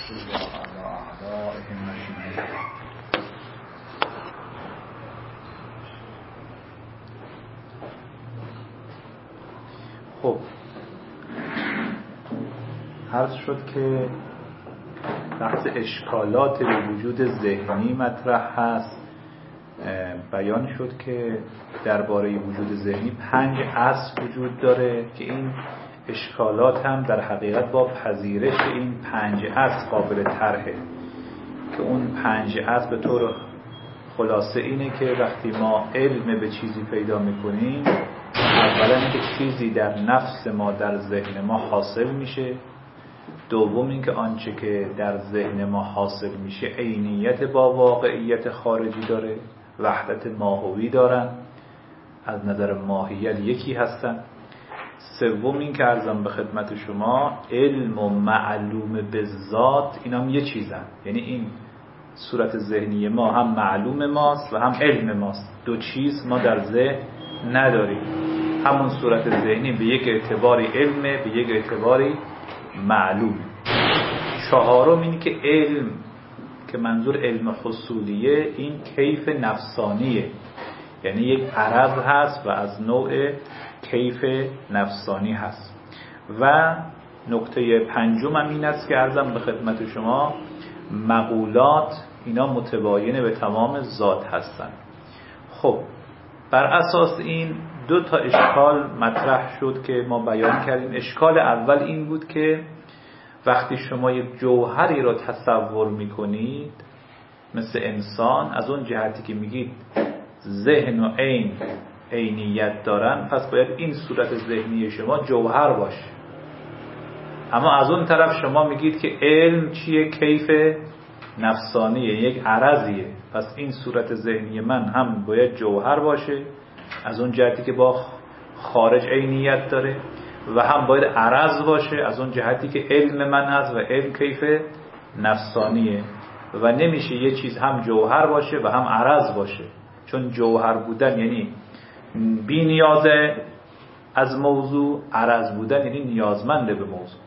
على أعدائهم أجمعين. خب عرض شد که بحث اشکالات به وجود ذهنی مطرح هست. بیان شد که درباره وجود ذهنی 5 اصل وجود داره که این اشکالات هم در حقیقت با پذیرش این 5 اصل قابل طرحه، که اون 5 اصل به طور خلاصه اینه که وقتی ما علم به چیزی پیدا میکنیم، اولا اینکه چیزی در نفس ما در ذهن ما حاصل میشه، دوم اینکه آنچه که در ذهن ما حاصل میشه عینیت با واقعیت خارجی داره، وحدت ماهوی دارن، از نظر ماهیت یکی هستن. سوم این که عرضم به خدمت شما علم و معلوم به ذات اینا هم یه چیزن، یعنی این صورت ذهنی ما هم معلوم ماست و هم علم ماست. دو چیز ما در ذهن نداریم، همون صورت ذهنی به یک اعتباری علمه، به یک اعتباری معلومه. چهارم اینی که علم که منظور علم حصولیه این کیف نفسانیه، یعنی یک عرض هست و از نوع کیف نفسانی هست. و نکته پنجم هم این است که عرضم به خدمت شما مقولات اینا متباینه به تمام ذات هستن. خب بر اساس این 2 تا اشکال مطرح شد که ما بیان کردیم. اشکال اول این بود که وقتی شما یک جوهری را تصور میکنید مثل انسان، از اون جهتی که میگید ذهن و عین عینیت دارن، پس باید این صورت ذهنی شما جوهر باشه. اما از اون طرف شما میگید که علم چیه؟ کیف نفسانیه، یک عرضیه. پس این صورت ذهنی من هم باید جوهر باشه از اون جهتی که با خارج عینیت داره، و هم باید عرض باشه از اون جهتی که علم من هست و علم کیف نفسانیه. و نمیشه یه چیز هم جوهر باشه و هم عرض باشه، چون جوهر بودن یعنی بی نیازه از موضوع، عرض بودن یعنی نیازمنده به موضوع.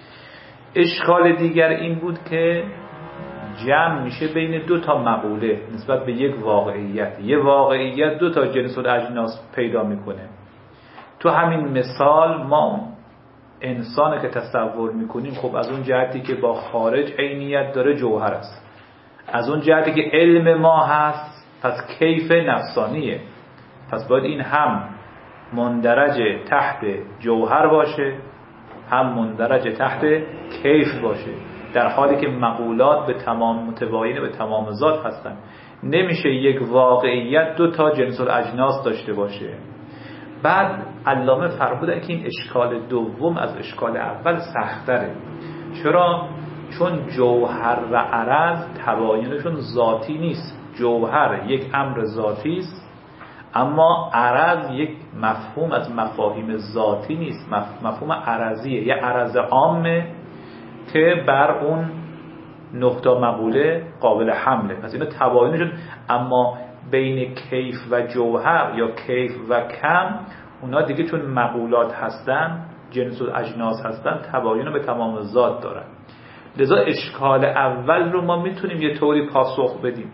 اشکال دیگر این بود که جمع میشه بین 2 تا مقوله نسبت به یک واقعیت. یه واقعیت 2 تا جنس الاجناس پیدا میکنه. تو همین مثال ما انسان که تصور میکنیم، خب از اون جهتی که با خارج عینیت داره جوهر است، از اون جهتی که علم ما هست پس کیف نفسانیه. پس باید این هم مندرج تحت جوهر باشه هم مندرج تحت کیف باشه، در حالی که مقولات به تمام متباینه به تمام ذات هستن. نمیشه یک واقعیت 2 تا جنس الاجناس داشته باشه. بعد علامه فرمودن که این اشکال دوم از اشکال اول سخت‌تره. چرا؟ چون جوهر و عرض تباینشون ذاتی نیست. جوهر یک امر ذاتی است، اما عرض یک مفهوم از مفاهیم ذاتی نیست، مفهوم عرضیه، یه عرض عامه که بر اون نقطه مقوله قابل حمله. پس اینا تباینشون، اما بین کیف و جوهر یا کیف و کم، اونا دیگه چون مقولات هستن، جنس و اجناس هستن، تباین به تمام ذات دارن. لذا اشکال اول رو ما میتونیم یه طوری پاسخ بدیم،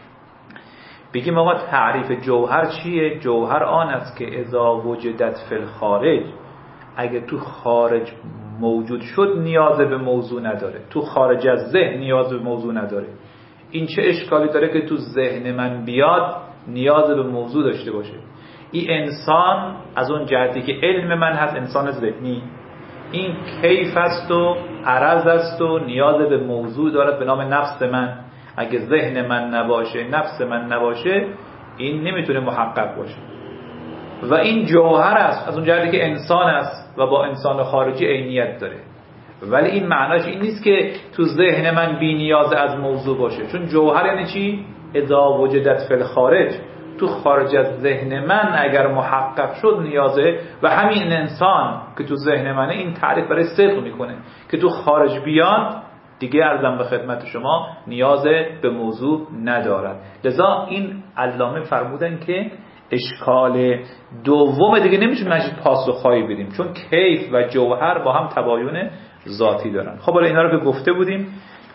بگیم آقا تعریف جوهر چیه؟ جوهر آن است که اذا وجدت فی الخارج، اگه تو خارج موجود شد نیاز به موضوع نداره، تو خارج از ذهن نیاز به موضوع نداره. این چه اشکالی داره که تو ذهن من بیاد نیاز به موضوع داشته باشه؟ این انسان از اون جهتی که علم من هست انسان ذهنی، این کیف است و عرض است و نیاز به موضوع دارد به نام نفس من. اگه ذهن من نباشه، نفس من نباشه، این نمیتونه محقق باشه. و این جوهر است از اون جهتی که انسان است و با انسان خارجی عینیت داره. ولی این معناش این نیست که تو ذهن من بی نیاز از موضوع باشه، چون جوهر یعنی چی؟ اذا وجدت فی الخارج، تو خارج از ذهن من اگر محقق شد نیازه. و همین انسان که تو ذهن منه این تعریف برای صدق میکنه که تو خارج بیاد دیگه عرضم به خدمت شما نیاز به موضوع ندارد. لذا این علامه فرمودن که اشکال دوم دیگه نمیشه مجید پاسخهایی بدیم، چون کیف و جوهر با هم تباین ذاتی دارن. خب حالا اینا رو که گفته بودیم،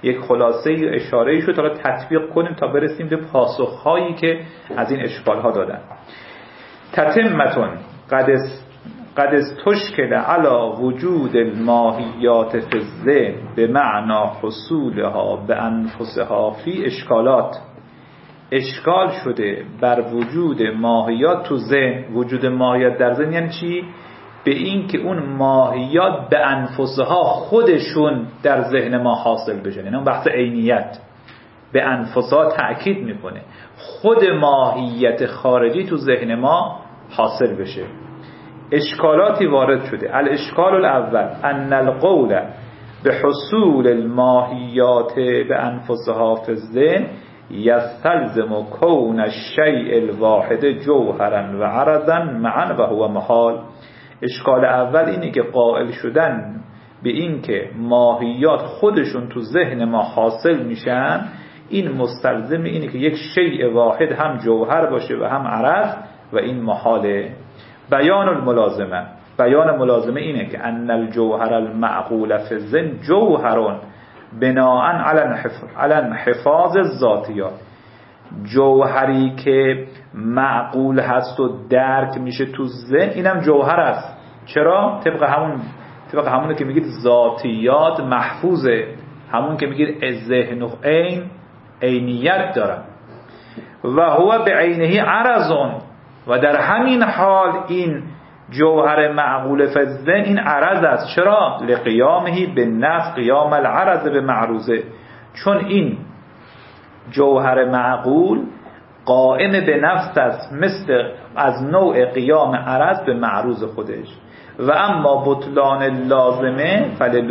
یک خلاصه اشاره شد، حالا تطبیق کنیم تا برسیم به پاسخهایی که از این اشکالها دادن. تتمتون قد استشکل علی وجود الماهیات فی الذهن به معنا حصولها به انفسها فی اشکالات. اشکال شده بر وجود ماهیات تو ذهن. وجود ماهیات در ذهن یعنی چی؟ به این که اون ماهیات به انفسها خودشون در ذهن ما حاصل بشن. یعنی اون بحث عینیت به انفسها تأکید میکنه، خود ماهیت خارجی تو ذهن ما حاصل بشه. اشکالاتی وارد شده. الاشکال الاول ان القول به حصول الماهیات به انفسها فی الذهن یستلزم کون الشیء الواحد جوهرا و عرضا معا و هو محال. اشکال اول اینه که قائل شدن به این که ماهیات خودشون تو ذهن ما حاصل میشن، این مستلزم اینه که یک شیء واحد هم جوهر باشه و هم عرض و این محاله. بیان الملازمه، بیان ملازمه اینه که ان الجوهر المعقول فی الذهن جوهرون بناء علی انحفاظ الذاتیات. جوهری که معقول هست و درک میشه تو ذهن اینم جوهر است. چرا؟ طبق همون که میگید ذاتیات محفوظه، همون که میگید ذهن و عینیت دارن. و هو به عینه عرضون، و در همین حال این جوهر معقول فی الذهن این عرض است. چرا؟ لقیامه به نفس قیام العرض به معروضه، چون این جوهر معقول قائم به نفس است، مثل از نوع قیام عرض به معروض خودش. و اما بطلان لازمه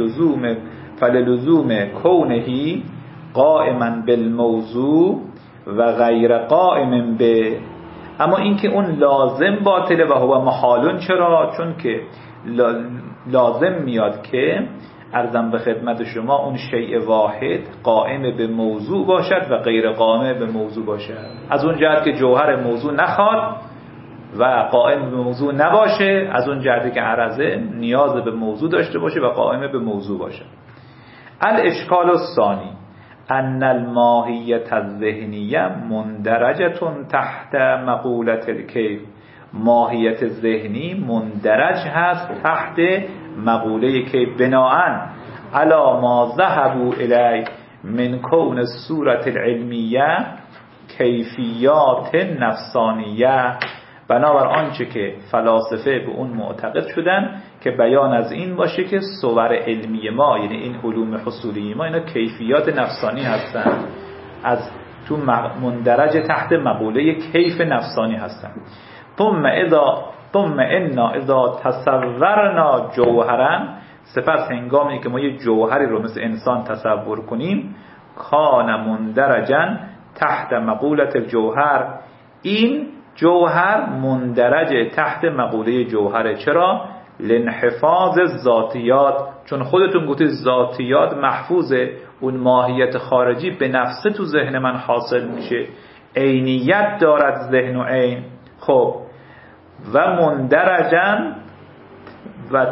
فللزوم کونهی قائما بالموضوع و غیر قائم به. اما اینکه اون لازم باطله و هو محالون. چرا؟ چون که لازم میاد که عرضم به خدمت شما اون شیء واحد قائم به موضوع باشد و غیر قائم به موضوع باشد. از اون جهت که جوهر موضوع نخواد و قائم به موضوع نباشه، از اون جهت که عرضه نیاز به موضوع داشته باشه و قائم به موضوع باشه. الاشکال الثانی ان الماهیت الذهنیه مندرجه تحت مقوله الکیف. ماهیت ذهنی مندرج هست تحت مقوله کیف، بناءً علی ما ذهبوا الی من کون الصورت العلمیه کیفیات نفسانیه. بنابر آنچه که فلاسفه به اون معتقد شدن که بیان از این باشه که صور علمی ما، یعنی این علوم حصولی ما، اینا کیفیات نفسانی هستن، از تو مندرج تحت مقوله کیف نفسانی هستن. ثم انا اذا تصورنا جوهرا، سپس هنگامی که ما یه جوهری رو مثل انسان تصور کنیم، کان مندرجا تحت مقوله الجوهر، این جوهر مندرج تحت مقوله جوهره. چرا؟ لانحفاظ ذاتیات، چون خودتون گفتید ذاتیات محفوظه، اون ماهیت خارجی به نفسه تو ذهن من حاصل میشه، عینیت دارد ذهن و عین. خب و مندرجن و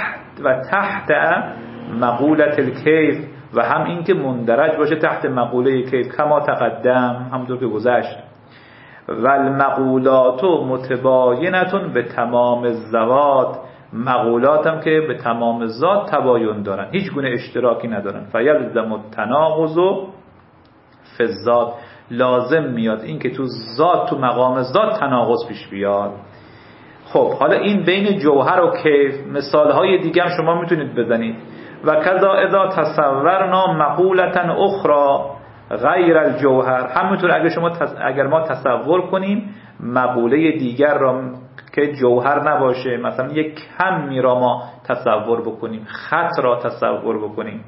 تحت مقوله الکیف، و هم این که مندرج باشه تحت مقوله کیف کما تقدم، همونطور که گذشت. و المقولات متباینتون به تمام الذوات، مقولات هم که به تمام ذات تباین دارن، هیچ گونه اشتراکی ندارن. فیلزم التناقض فی الذات، لازم میاد این که تو ذات، تو مقام ذات تناقض پیش بیاد. خب حالا این بین جوهر و کیف مثالهای دیگه هم شما میتونید بزنید. و کذا اذا تصورنا مقولتا اخرى غیر الجوهر، همونطور اگر ما تصور کنیم مقوله دیگر را که جوهر نباشه، مثلا یک کمی را ما تصور بکنیم، خط را تصور بکنیم،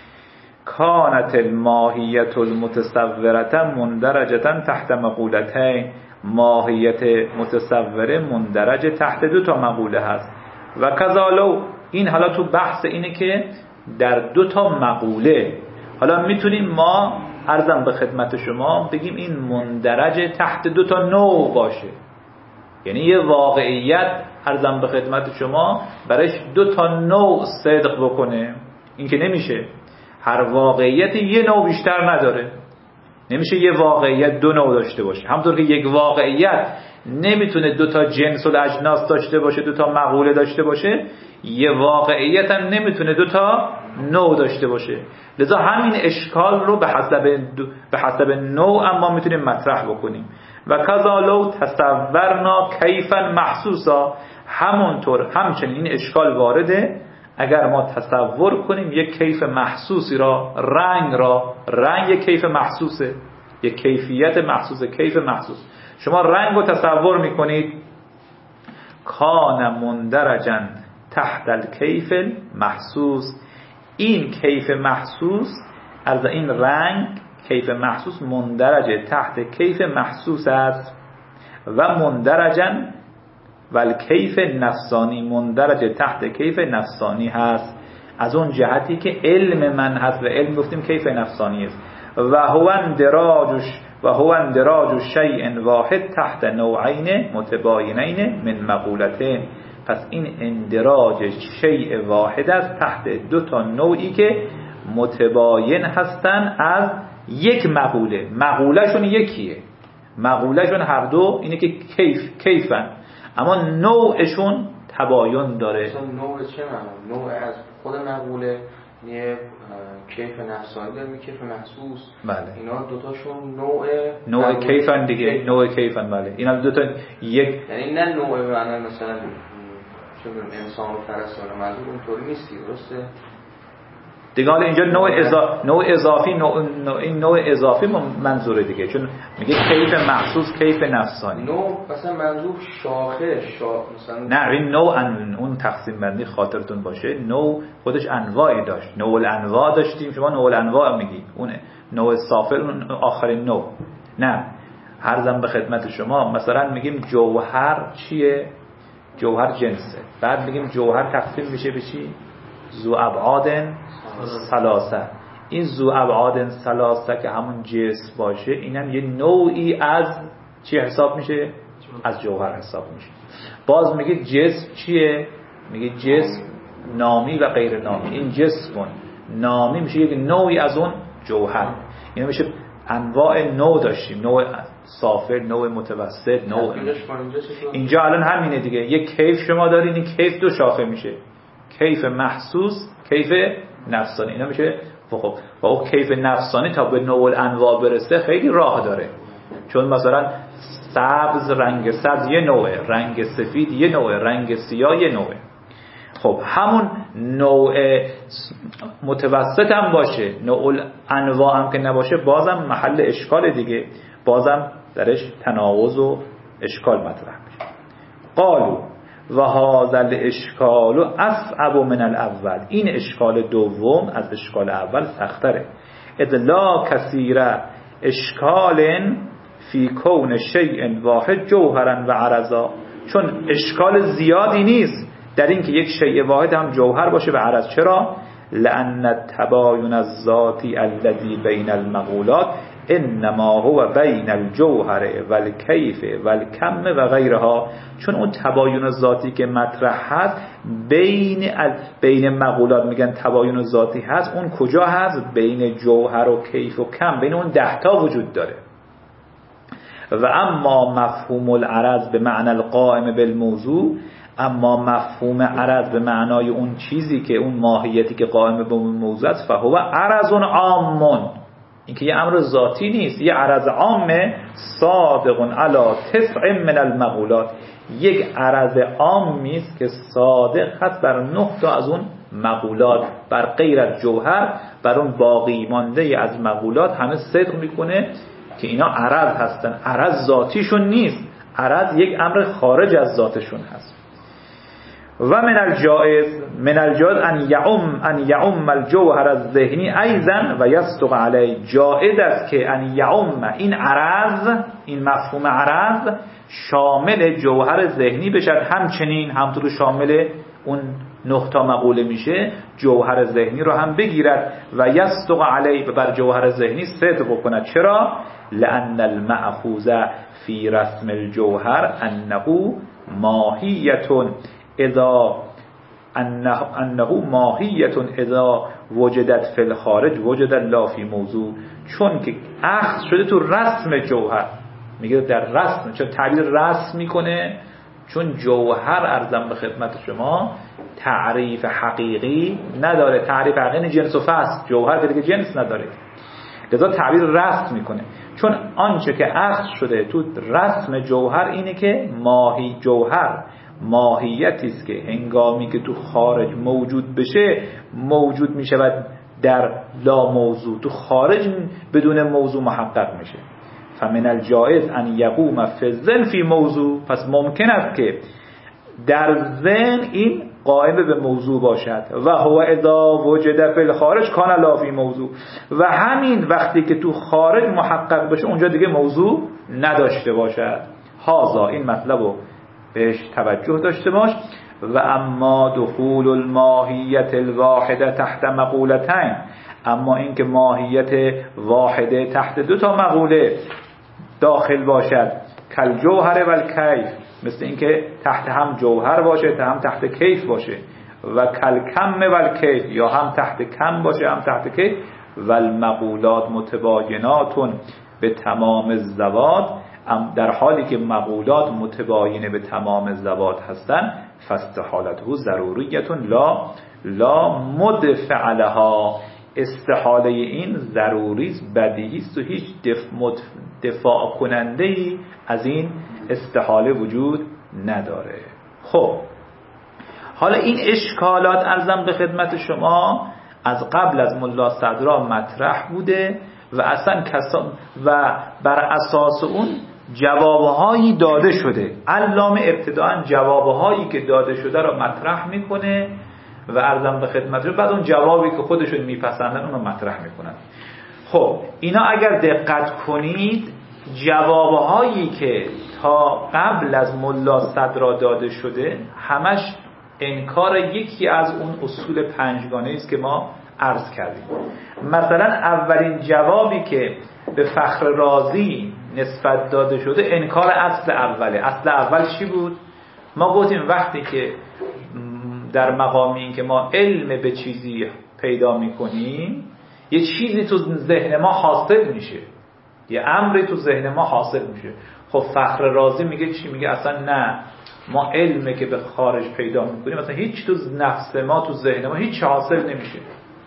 کانت الماهیت المتصورة مندرجة تحت مقولتین، ماهیت متصوره مندرج تحت دو تا مقوله هست. و کذالو، این حالا تو بحث اینه که در دو تا مقوله، حالا میتونیم ما عرضم به خدمت شما بگیم این مندرج تحت دو تا نوع باشه، یعنی یه واقعیت عرضم به خدمت شما برایش دو تا نوع صدق بکنه، این که نمیشه. هر واقعیت یه نوع بیشتر نداره. نمیشه یه واقعیت دو نوع داشته باشه. همونطور که یک واقعیت نمیتونه دو تا جنس و اجناس داشته باشه، دو تا مقوله داشته باشه، یه واقعیت هم نمیتونه دو تا نوع داشته باشه. لذا همین اشکال رو به حسب نوع ما میتونیم مطرح بکنیم. و کذا لو تصورنا کیفا محسوسا، همونطور همچنین این اشکال وارده اگر ما تصور کنیم یک کیف محسوسی را، رنگ یک کیف محسوسه، یک کیفیت محسوسه، کیف محسوس. شما رنگ رو تصور میکنید کان مندرجا تحت الکیف محسوس، این کیف محسوس از این رنگ کیف محسوس مندرجه تحت کیف محسوس است و مندرجا و کیف نفسانی مندرجه تحت کیف نفسانی هست، از اون جهتی که علم من هست و علم گفتیم کیف نفسانی است. و هو اندراج شیء واحد تحت نوعین متباینین من مقولتین، پس این اندراج شیء واحد است تحت دو تا نوعی که متباین هستن از یک مقوله شون یکیه، مقوله شون هر دو اینه که کیفن، اما نوعشون تباین داره. مثلا نوع چه معنی؟ نوع از خود مقوله یه کیف نفسانی داره، کیف محسوس. بله. اینا دوتاشون نوع کیفن دیگه، نوع کیفن. بله. اینا دوتا یک، یعنی نه نوع معنی مثلا چه می‌دونم انسان و فرس و منظور اونطوری نیستی، درسته؟ دیگه حالا اینجا نوع اضافی این نوع اضافی منظوره دیگه، چون میگه کیف محسوس کیف نفسانی. نوع مثلا منظور شاخه مثلا نه، این نوع اون تقسیم بندی خاطرتون باشه، نوع خودش انواعی داشت، نوع الانواع داشتیم، شما نوع الانواع میگی اون نوع صافر اون آخرین نوع. نه، عرضم به خدمت شما مثلا میگیم جوهر چیه؟ جوهر جنسه. بعد میگیم جوهر تقسیم میشه به چی؟ ذو ابعاد ثلاثه. این ذو ابعاد ثلاثه که همون جسم باشه، اینم یه نوعی از چی حساب میشه؟ از جوهر حساب میشه. باز میگه جسم چیه؟ میگه جسم نامی و غیر نامی. این جسم نامی میشه یک نوعی از اون جوهر. این میشه انواع نوع داشتیم، نوع صافر، نوع متوسط، نوع. اینجا الان همینه دیگه، یک کیف شما دارین، این کیف دو شاخه میشه، کیف محسوس، کیف نفسانی. اینا میشه خب با اون کیف نفسانی تا به نوع الانواع برسه خیلی راه داره، چون مثلا سبز، رنگ سبز یه نوعه، رنگ سفید یه نوعه، رنگ سیاه یه نوعه. خب همون نوع متوسط هم باشه، نوع الانواع هم که نباشه، بازم محل اشکال دیگه، بازم درش تناقض و اشکال مطرح میشه. قالو و هذا الاشکال اصعب من الاول، این اشکال دوم از اشکال اول سختره. اذ لا کثیر اشکال فی کون شیء واحد جوهرا و عرضا، چون اشکال زیادی نیست در این که یک شیء واحد هم جوهر باشه و عرض. چرا؟ لأن التباین الذاتی الذی بین المقولات انما هو بین الجوهر والکیف والکم و غیرها، چون اون تباین ذاتی که مطرح هست بین مقولات، میگن تباین ذاتی هست، اون کجا هست؟ بین جوهر و کیف و کم، بین اون 10 تا وجود داره. و اما مفهوم العرض به معنی القائم بالموضوع، اما مفهوم عرض به معنای اون چیزی که اون ماهیتی که قائم به موضوع است، فهو عرض عام، این که یه امر ذاتی نیست، یه عرض عامه، صادق علی 9 من المقولات، یک عرض عامی است که صادق هست بر 9 تا از اون مقولات، بر غیر از جوهر، بر اون باقی مانده از مقولات همه صدق میکنه که اینا عرض هستن. عرض ذاتیشون نیست، عرض یک امر خارج از ذاتشون هست. و من الجائز ان یعم الجوهر الذهنی ایضا و یصدق علیه، جائز است که ان یعم، این عرض، این مفهوم عرض شامل جوهر ذهنی بشد، همچنین همطور شامل اون 9 تا مقوله میشه، جوهر ذهنی رو هم بگیرد و یصدق علیه، و بر جوهر ذهنی صدق کند. چرا؟ لأن المأخوذ فی رسم الجوهر انه ماهیت اذا وجدت فی الخارج وجدت لا فی موضوع، چون که اخذ شده تو رسم جوهر. میگه در رسم، چون تعبیر رسم میکنه، چون جوهر ارزم به خدمت شما تعریف حقیقی نداره. تعریف حقیقی جنس و فصل، جوهر که دیگه جنس نداره، لذا تعبیر رسم میکنه. چون آنچه که اخذ شده تو رسم جوهر اینه که جوهر ماهیتی است که هنگامی که تو خارج موجود بشه موجود میشود در لا موضوع، تو خارج بدون موضوع محقق میشه. فمن الجائز ان یقوم فی الذهن فی موضوع، پس ممکن است که در ذهن این قائم به موضوع باشد. و هو اذا وجد فی الخارج کان لا فی موضوع، و همین وقتی که تو خارج محقق بشه اونجا دیگه موضوع نداشته باشد. هذا، این مطلب رو بهش توجه داشته باش. و اما دخول الماهیت الواحده تحت مقولتین، اما این که ماهیت واحده تحت دو تا مقوله داخل باشد، کل جوهر و الکیف، مثل این که تحت هم جوهر باشه هم تحت کیف باشه، و کل کم و الکیف، یا هم تحت کم باشه هم تحت کیف، و المقولات متبایناتون به تمام الزوات، در حالی که مقولات متباینه به تمام الزوات هستن، فاستحالته ضروریتون لا مدفع لها، استحاله این ضروری است، بدیهی است و هیچ دفاع کننده ای از این استحاله وجود نداره. خب حالا این اشکالات ارزم به خدمت شما از قبل از ملا صدرا مطرح بوده و اصلا و بر اساس اون جوابهایی داده شده. علامه ابتداءً جوابهایی که داده شده را مطرح میکنه و ارزم به خدمتتون بعد اون جوابی که خودشون میپسندن اون رو مطرح میکنن. خب اینا اگر دقت کنید جوابهایی که تا قبل از ملا صدرا داده شده همش انکار یکی از اون اصول پنجگانه است که ما عرض کردیم. مثلا اولین جوابی که به فخر رازی نسبت داده شده انکار اصل اوله. اصل اول چی بود؟ ما گفتیم وقتی که در مقامی این که ما علم به چیزی پیدا میکنیم یه چیزی تو ذهن ما حاصل میشه، یه امری تو ذهن ما حاصل میشه. خب فخر رازی میگه چی؟ میگه اصلا نه، ما علمی که به خارج پیدا میکنیم مثلا هیچ تو نفس ما تو ذهن ما هیچ حاصل نمیشه.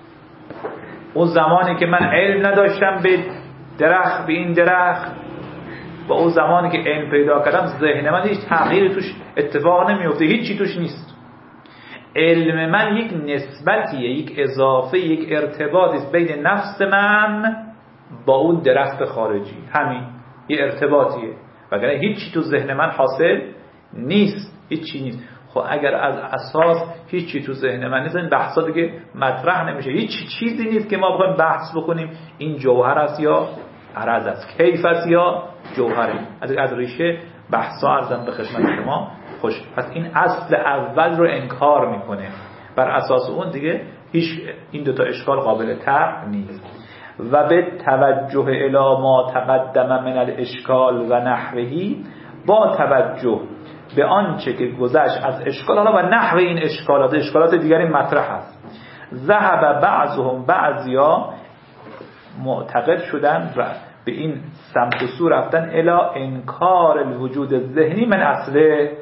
اون زمانی که من علم نداشتم به درخت، به این درخت، با اون زمانی که علم پیدا کردم ذهن من هیچ تغییری توش اتفاق نمیفته، هیچی توش نیست. علم من یک نسبتیه، یک اضافه، یک ارتباطی است بین نفس من با اون درخت خارجی. همین یه ارتباطیه، وگرنه هیچی تو ذهن من حاصل نیست، هیچی نیست. خب اگر از اساس هیچی تو ذهن من نیست این بحثا دیگه مطرح نمیشه. هیچ چیزی نیست که ما بخوایم بحث بکنیم این جوهر است یا عرض است، کیف است یا جوهره. از ریشه بحثا ارزم به خدمت شما خوش. پس این اصل اول رو انکار میکنه، بر اساس اون دیگه هیچ این دوتا اشکال قابل طرح نیست. و به توجه الی ما تقدم من الاشکال و نحوهی، با توجه به آنچه که گذشت از اشکال و نحو این اشکالات دیگری مطرح است. ذهب بعضهم، بعضیا معتقد شدن و به این سمت و سو رفتن الی انکار الوجود الذهنی من اصله،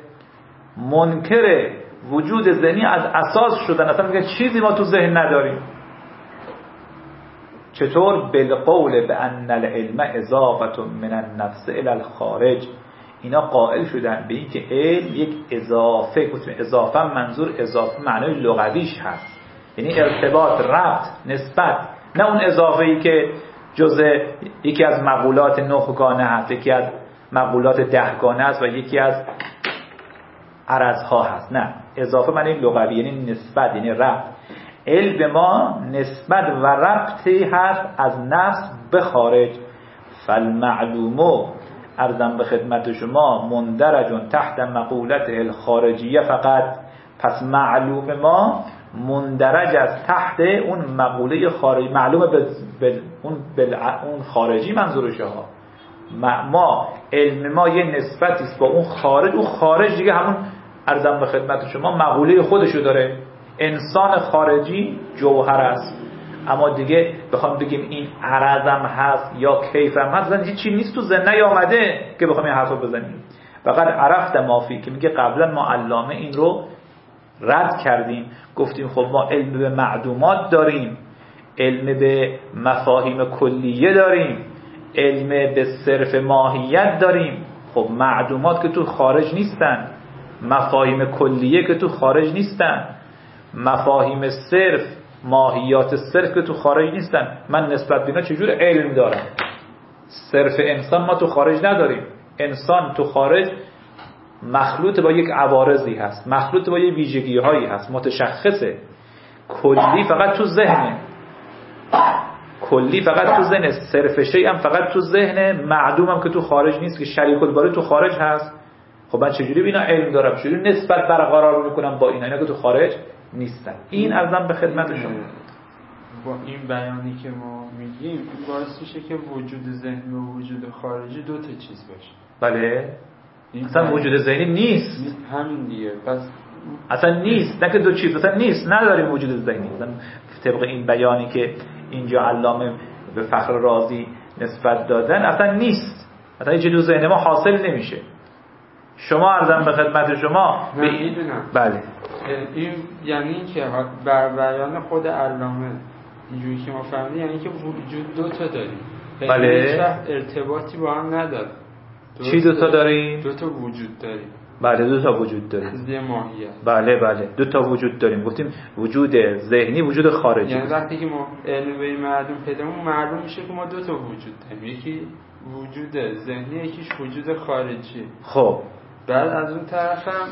منکر وجود ذهنی از اساس شدن. اصلا میگه چیزی ما تو ذهن نداریم. چطور؟ بالقول بان العلم اضافه من النفس الى الخارج، اینا قائل شدن به این که علم یک اضافه منظور اضافه معنای لغویش هست، یعنی ارتباط، ربط، نسبت، نه اون اضافه‌ای که جزء یکی از مقولات 9 گانه هست، یکی از مقولات 10 گانه است و یکی از عرضها هست. نه، اضافه معنی لغوی یعنی نسبت، یعنی ربط. علم ما نسبت و ربطی هست از نفس به خارج. فالمعلومو ارزم به خدمت شما مندرجون تحت مقولته الخارجیه فقط، پس معلوم ما مندرج از تحت اون مقوله خارجی، معلومه اون خارجی منظورشه ها. ما علم ما یه نسبتی است با اون خارج، اون خارج دیگه همون ارزم به خدمت شما مقوله خودشو داره. انسان خارجی جوهر است، اما دیگه بخوام بگیم این عرضم هست یا کیفم هست، اصلا هیچی نیست تو ذهن نیامده که بخوام این حرفو بزنیم. فقط عرفت مافی که میگه قبلا ما علامه این رو رد کردیم، گفتیم خب ما علم به معدومات داریم، علم به مفاهیم کلیه داریم، علم به صرف ماهیت داریم. خب معدومات که تو خارج نیستن، مفاهیم کلیه که تو خارج نیستن، مفاهیم صرف، ماهیات صرف که تو خارج نیستن. من نسبت به اینا چجور علم دارم؟ صرف انسان ما تو خارج نداریم. انسان تو خارج مخلوط با یک عوارضی هست، مخلوط با یک ویژگی هایی هست، متشخصه. کلی فقط تو ذهنه، کلی فقط تو ذهن، صرف شیء هم فقط تو ذهن، معدوم هم که تو خارج نیست، که شریک الباری تو خارج هست. خب من چجوری اینا علم دارم؟ چجوری نسبت برقرار میکنم با اینا که تو خارج نیستن؟ این ارزم به خدمت شما. با این بیانی که ما میگیم این باعث میشه که وجود ذهنی و وجود خارجی دو تا چیز باشه. بله، اصلا وجود ذهنی نیست. همین دیگه، پس اصلا نیست، نه که دو چیز، اصلا نیست، نداریم وجود ذهنی. اصلا طبق این بیانی که اینجا علامه به فخر رازی نسبت دادن اصلا نیست، اصلا هیچ تو ذهن ما حاصل نمیشه. شما ارزم به خدمت شما میدونم. بله، این یعنی که بر بیان خود علامه اینجوری که ما فهمیدیم یعنی که وجود دو تا داریم. بله، هیچ وقت ارتباطی با هم نداره. چی دو تا داریم؟ دو تا وجود داریم. بله، دو تا وجود داریم. از یه ماهیت. بله، دو تا وجود داریم. گفتیم وجود ذهنی، وجود خارجی. یعنی وقتی که ما علم به معلوم پیدا کنیم، معلوم میشه که ما دو تا وجود داریم، یکی وجود ذهنی، یکیش وجود خارجی. خب بعد از اون طرفم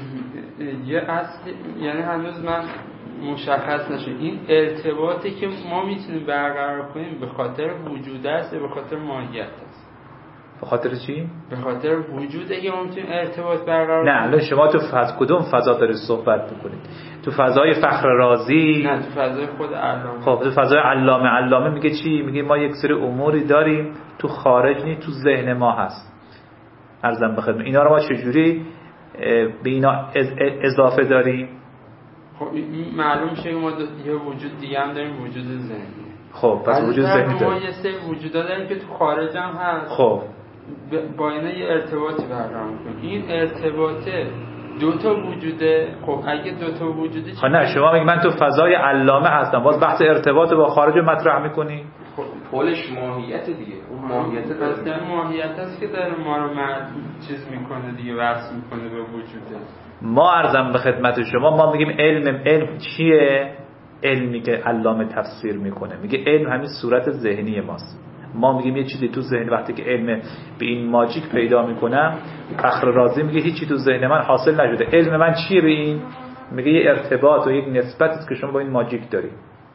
یه اصل، یعنی هنوز من مشخص نشه این ارتباطی که ما میتونیم برقرار کنیم به خاطر وجود است یا به خاطر ماهیت است؟ به خاطر چی؟ به خاطر وجوده که ما میتونیم ارتباط برقرار کنیم. نه، الان شما تو کدوم فضا دارید صحبت میکنید؟ تو فضای فخر رازی؟ نه، تو فضای خود علامه. خب تو فضای علامه میگه چی؟ میگه ما یک سری اموری داریم تو خارج نیست، تو ذهن ما هست. ارزم بخدمت اینا رو ما چجوری به اینا اضافه داریم؟ خب معلوم میشه که ما یه وجود دیگه هم داریم، وجود ذهنی. خب پس وجود ذهنی داریم. ما یه سری وجودا داریم که تو خارج هم هست. خب با اینا یه ارتباطی برقرار می‌کنیم. این ارتباطه دو تا وجوده. خب اگه دو تا وجوده چی؟ نه، شما میگی من تو فضای علامه هستم، باز بحث ارتباط با خارج رو مطرح می‌کنی؟ خب پولش ماهیت دیگه، اون ماهیت پس در ماهیت هست که داره ما رو چیز میکنه دیگه، وصل میکنه به وجوده. ما ارزم به خدمت شما، ما میگیم علم چیه؟ علمی که علامه تفسیر میکنه میگه علم همین صورت ذهنی ماست. ما میگیم یه چیزی تو ذهن، وقتی که علم به این ماجیک پیدا میکنم، فخر رازی میگه هیچی تو ذهن من حاصل نشده. علم من چیه به این؟ میگه یه ارتباط و یک نسبتی است که شما با این ماجیک دارید.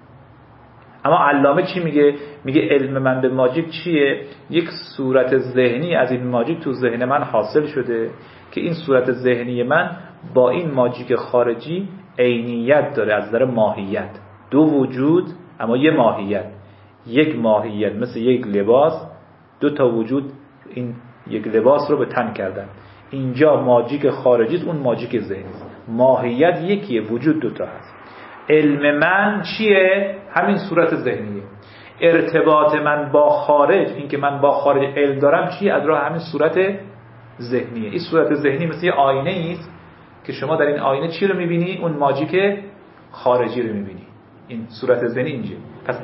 اما علامه چی میگه؟ میگه علم من به ماجیک چیه؟ یک صورت ذهنی از این ماجیک تو ذهن من حاصل شده که این صورت ذهنی من با این ماجیک خارجی عینیت داره از نظر ماهیت. دو وجود اما یه ماهیت، یک ماهیت مثل یک لباس، دو تا وجود این یک لباس رو به تن کردن. اینجا ماجیک خارجی است، اون ماجیک ذهنی است. ماهیت یکیه، وجود دو تا هست. علم من چیه؟ همین صورت ذهنیه. ارتباط من با خارج، این که من با خارج علم دارم چیه؟ از راه همین صورت ذهنیه. این صورت ذهنی مثل یه آینه است که شما در این آینه چی رو میبینی؟ اون ماجیک خارجی رو میبینی. این صورت ذهنی اینجا. پس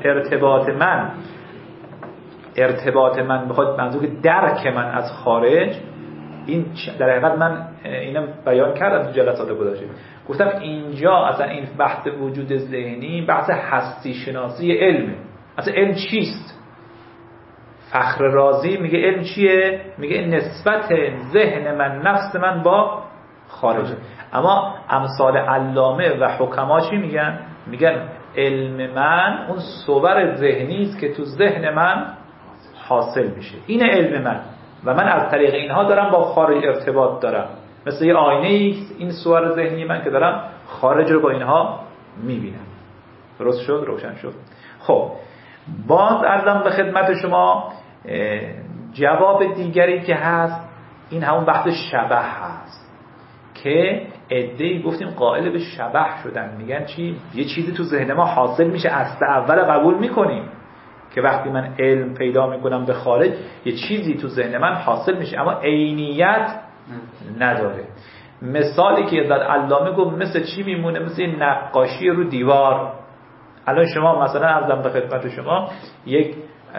ارتباط من بخواد منظور درک من از خارج، این در حقیقت من اینم بیان کردم تو جلسات گذشته، گفتم اینجا اصلا این بحث وجود ذهنی بحث هستی شناسی علمه. اصلا علم چیست؟ فخر رازی میگه علم چیه؟ میگه نسبت ذهن من، نفس من با خارجه. اما امثال علامه و حکما چی میگن؟ میگن علم من اون صور ذهنی است که تو ذهن من حاصل میشه. این علم من و من از طریق اینها دارم با خارج ارتباط دارم. مثل یه آینه است این صور ذهنی من که دارم خارج رو با اینها میبینم. درست شد؟ روشن شد؟ خب باز عرضم به خدمت شما جواب دیگری که هست، این همون بحث شبح هست که عده‌ای گفتیم قائل به شبح شدن، میگن چی؟ یه چیزی تو ذهن ما حاصل میشه، اصل اول قبول میکنیم که وقتی من علم پیدا میکنم به خارج یه چیزی تو ذهن من حاصل میشه، اما عینیت نداره. مثالی که داد علامه گفت مثل چی میمونه؟ مثل نقاشی رو دیوار. الان شما مثلا عرضم به خدمت شما یک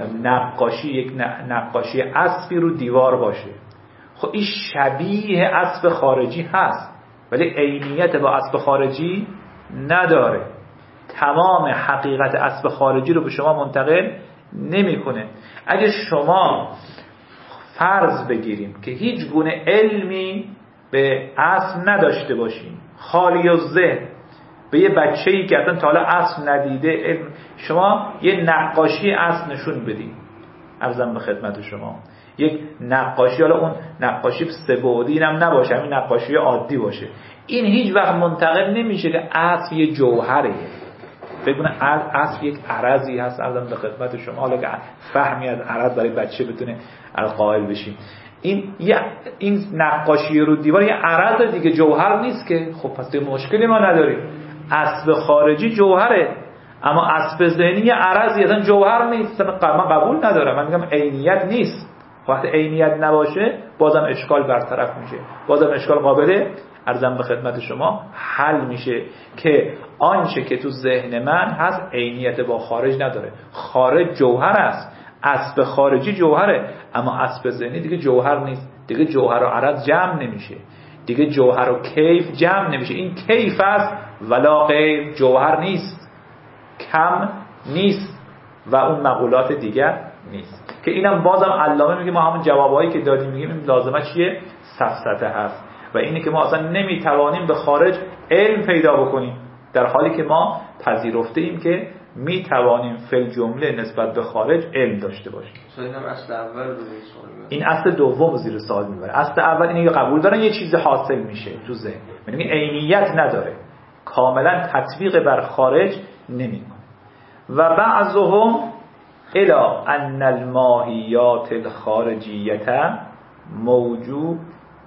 نقاشی اسبی رو دیوار باشه، خب این شبیه اسب خارجی هست ولی عینیت با اسب خارجی نداره، تمام حقیقت اسب خارجی رو به شما منتقل نمیکنه. اگه شما فرض بگیریم که هیچ گونه علمی به اسب نداشته باشیم، خالی از ذهن، به یه بچه‌ای که اصلا تا حالا اسب ندیده شما یه نقاشی اسب نشون بدید، عرضم به خدمت شما یک نقاشی، حالا اون نقاشی سه‌بعدی هم نباشه، همین نقاشی عادی باشه، این هیچ وقت منتقل نمیشه که اسب یه جوهره، بگونه اسب یک عرضی هست. عرضم به خدمت شما حالا که فهمی از عرض برای بچه بتونه قائل بشیم، این نقاشی رو دیوار یه عرض دیگه، جوهر نیست که. خب پس دیگه مشکلی ما نداریم، اسب خارجی جوهره اما اسب ذهنی یه عرضی، اصلا جوهر نیست، من قبول ندارم، من میگم عینیت نیست. وقتی عینیت نباشه بازم اشکال برطرف میشه، بازم اشکال قابل عرضم به خدمت شما حل میشه که آنچه که تو ذهن من هست عینیت با خارج نداره. خارج جوهر است، اسب خارجی جوهره اما اسب ذهنی دیگه جوهر نیست، دیگه جوهر و عرض جمع نمیشه، دیگه جوهر و کیف جمع نمیشه. این کیف است ولا غیر، جوهر نیست، کم نیست و اون مقولات دیگر نیست که اینم بازم علامه میگه ما همون جوابایی که دادیم میگیم این لازمه چیه؟ سفسطه هست و اینه که ما اصلا نمیتوانیم به خارج علم پیدا بکنیم، در حالی که ما پذیرفته ایم که میتوانیم فل جمله نسبت به خارج علم داشته باشیم. اصل اول رو این اصل دوم زیر سوال میبره. اصل اول اینه که قبول دارن یه چیز حاصل میشه تو ذهن، یعنی عینیت نداره، کاملا تطبیق بر خارج نمیکنه. و بعضهم الى ان الماهیات الخارجیه موجود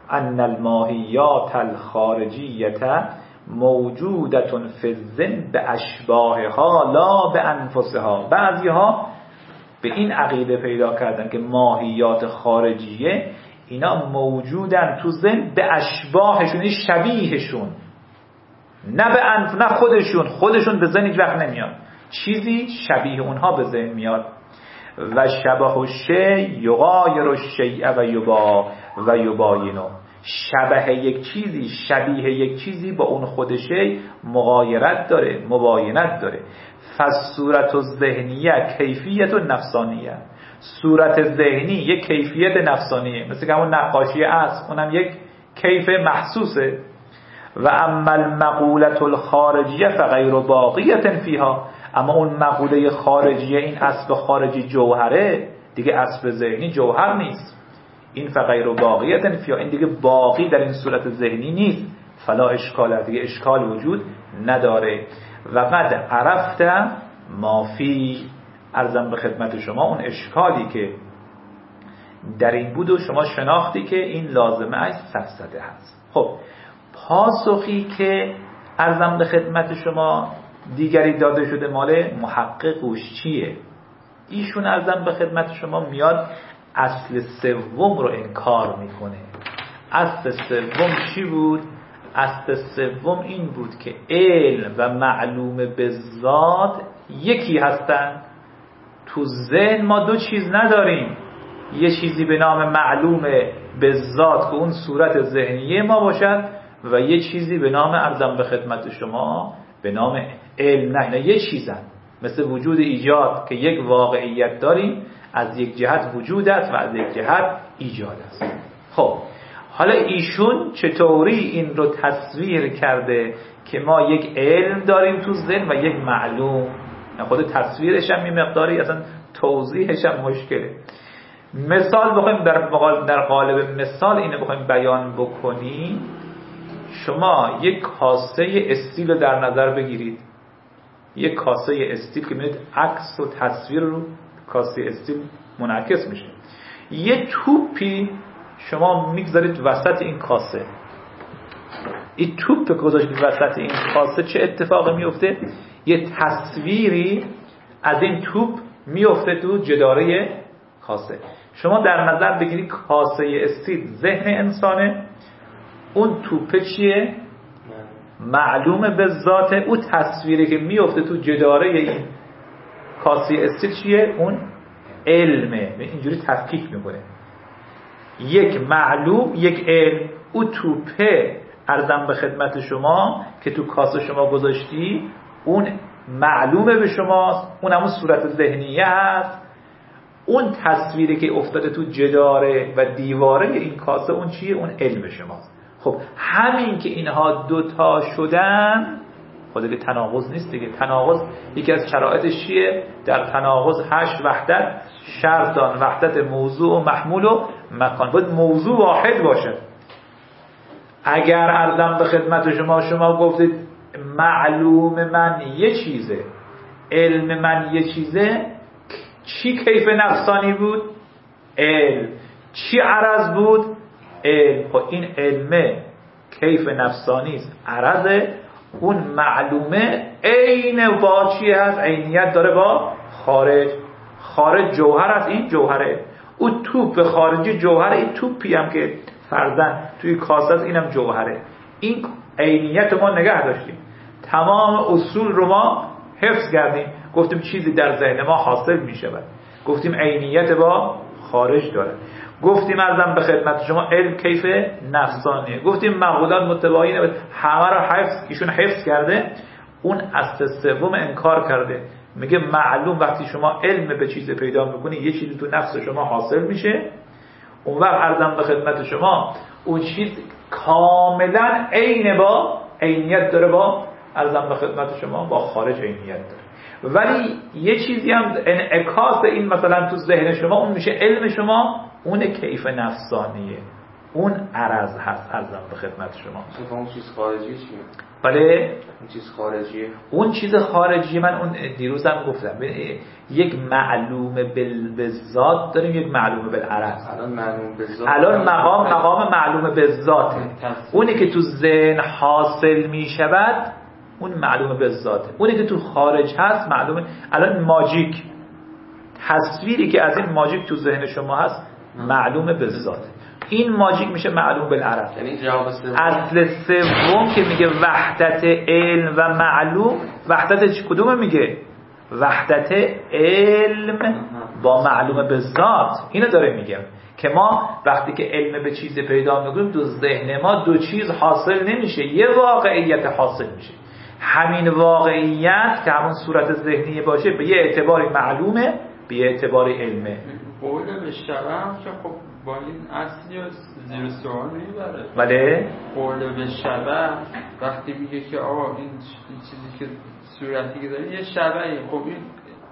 موجودة فی الذهن به اشباهها لا به انفسها. بعضی ها به این عقیده پیدا کردن که ماهیات خارجیه اینا موجودن تو ذهن به اشباهشون، شبیهشون، نه به نه خودشون به ذهن هیچ وقت نمیاد، چیزی شبیه اونها به ذهن میاد. و شبه الشیء یغایر الشیء و یباینه. شبه یک چیزی، شبیه یک چیزی با اون خودشه مغایرت داره، مباینت داره. فالصورت الذهنیه کیفیت نفسانیه. صورت ذهنی یک کیفیت نفسانیه، مثل که همون نقاشی است، اونم یک کیف محسوسه. و اما المقولة الخارجیه فغیر باقیه فیها. اما اون مقوله خارجیه، این اسب خارجی جوهره، دیگه اسب ذهنی جوهر نیست. این فغیر باقیه فیها، این دیگه باقی در این صورت ذهنی نیست. فلا اشکال، دیگه اشکال وجود نداره. و قد عرفت ما فی. عرضم به خدمت شما اون اشکالی که در این بود و شما شناختی که این لازمه اش سفسطه هست. خب پاسخی که عرضم به خدمت شما دیگری داده شده مال محقق چیه؟ ایشون عرضم به خدمت شما میاد اصل سوم رو انکار میکنه. اصل سوم چی بود؟ اصل سوم این بود که علم و معلوم به ذات یکی هستن. تو ذهن ما دو چیز نداریم، یه چیزی به نام معلوم به ذات که اون صورت ذهنیه ما باشد و یه چیزی به نام عرضم به خدمت شما به نام علم. نه یه چیزن، مثل وجود ایجاد که یک واقعیت داریم، از یک جهت وجود است و از یک جهت ایجاد است. خب حالا ایشون چطوری این رو تصویر کرده که ما یک علم داریم تو ذهن و یک معلوم؟ خود تصویرش هم یه مقداری اصلا توضیحش هم مشکله. مثال بخوایم در قالب مثال اینو بخوایم بیان بکنیم، شما یک کاسه استیل رو در نظر بگیرید، یک کاسه استیل که می‌بینید عکس و تصویر رو کاسه استیل منعکس میشه. یه توپی شما میگذارید وسط این کاسه، این توپ گذاشتی وسط این کاسه چه اتفاقی میفته؟ یه تصویری از این توپ میفته تو جداره کاسه. شما در نظر بگیری کاسه استیل ذهن انسانه، اون توپه چیه؟ معلومه به ذات. اون تصویری که میفته تو جداره این کاسه استیل چیه؟ اون علمه. اینجوری تفکیک میکنه، یک معلوم یک علم. اون توپه عرضم به خدمت شما که تو کاسه شما گذاشتی، اون معلومه به شماست، اون همون صورت ذهنیه هست. اون تصویری که افتاده تو جداره و دیواره این کاسه اون چیه؟ اون علم شماست. خب همین که اینها دوتا شدن، خود دیگه تناقض نیست دیگه. تناقض یکی از شرایطش چیه؟ در تناقض 8 وحدت شرطان، وحدت موضوع و محمول و مکان. باید موضوع واحد باشه. اگر عرضم به خدمت شما گفتید معلوم من یه چیزه، علم من یه چیزه، چی کیف نفسانی بود؟ علم. چی عرض بود؟ علم. خب این علمه کیف نفسانی است، عرضه. اون معلومه عین با چی هست؟ عینیت داره با خارج. خارج جوهر است، این جوهره. اون توپ خارجی جوهره، این توپی هم که فرضاً توی کاسه است اینم جوهره. این عینیت ما نگه داشتیم، تمام اصول رو ما حفظ کردیم. گفتیم چیزی در ذهن ما حاصل می شود، گفتیم عینیت با خارج داره، گفتیم ارزم به خدمت شما علم کیف نفسانیه، گفتیم معقولات متباینه. همه رو ایشون حفظ کرده. اون اصل سوم انکار کرده، میگه معلوم وقتی شما علم به چیز پیدا میکنی یه چیزی تو نفس شما حاصل میشه، اون وقت ارزم به خدمت شما اون چیز کاملا عین با عینیت داره، با ارزم به خدمت شما با خارج عینیت داره. ولی یه چیزی هم انعکاس این مثلا تو ذهن شما، اون میشه علم شما، اون کیف نفسانیه، اون عرض هست. ارزم به خدمت شما اون چیز خارجی چیه؟ بله اون چیز خارجیه. اون چیز خارجی من اون دیروزم گفتم یک معلوم بالذات داریم، یک معلوم بالعرض. الان معلوم بالذات، الان مقام معلوم بالذاته. اونی که تو ذهن حاصل میشود اون معلوم بالذاته. اونی که تو خارج هست معلومه. الان ماجیک، تصویری که از این ماجیک تو ذهن شما هست معلوم بالذاته. این ماجیک میشه معلوم بالعرض. یعنی جواب سوم. اصل سوم که میگه وحدت علم و معلوم، وحدت کدومه؟ میگه وحدت علم با معلوم بالذات. اینو داره میگه که ما وقتی که علم به چیز پیدا میکنیم تو ذهن ما دو چیز حاصل نمیشه، یه واقعیت حاصل میشه. همین واقعیت که همون صورت ذهنی باشه به یه اعتباری معلومه، به یه اعتباری علمه. قول به شبه هم که خب با این اصلی و زیر سوال میبره. ولی قول به شبه وقتی میگه که آقا این چیزی که صورتی که داره یه شبهی، خب این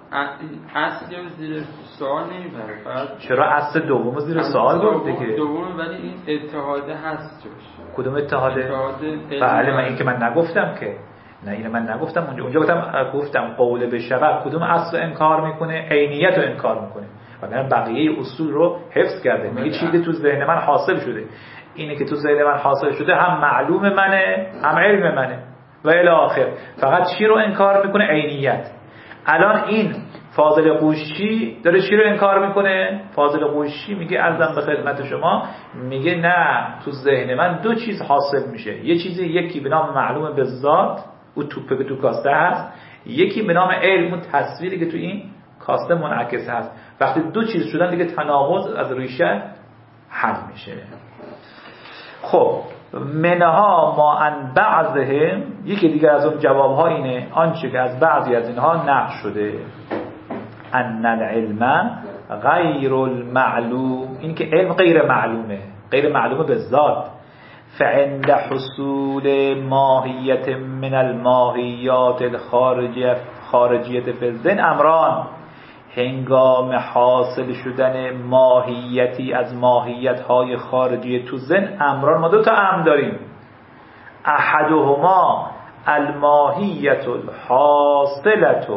اصلی و زیر سوال نمیبره. فقط چرا اصل دوم زیر سوال بود دیگه؟ دوم ولی این اتحاده هست جوش. کدوم اتحاده؟ بله من این که من نگفتم که، نه اینو من نگفتم. اونجا گفتم قول به شبه کدوم اصل انکار میکنه؟ عینیت رو انکار میکنه. وگرنه بقیه اصول رو حفظ کرده. میگه چیزی تو ذهن من حاصل شده، اینه که تو ذهن من حاصل شده هم معلوم منه هم علم منه و الی آخر. فقط چی رو انکار میکنه؟ عینیت. الان این فاضل قوشی داره چی رو انکار میکنه؟ فاضل قوشی میگه ارزم به خدمت شما، میگه نه تو ذهن من دو چیز حاصل میشه. یه چیزی یکی به نام معلوم بالذات، اون توپه که تو کاسته هست، یکی به نام علم، اون تصویری که تو این کاسته منعکس هست. وقتی دو چیز شدن دیگه تناقض از ریشه حل میشه. خب منها ما ان بعضهم، یکی دیگر از اون جوابها اینه آنچه که از بعضی از اینها نقش شده. ان العلم غیر المعلوم، این که علم غیر معلومه، غیر معلومه به ذات. فعند حصول ماهیت من الماهیات الخارجیت فی الذهن امران، هنگام حاصل شدن ماهیتی از ماهیت‌های خارجی تو ذهن امران، ما دو تا امر داریم. احدهما الماهیت الحاصلة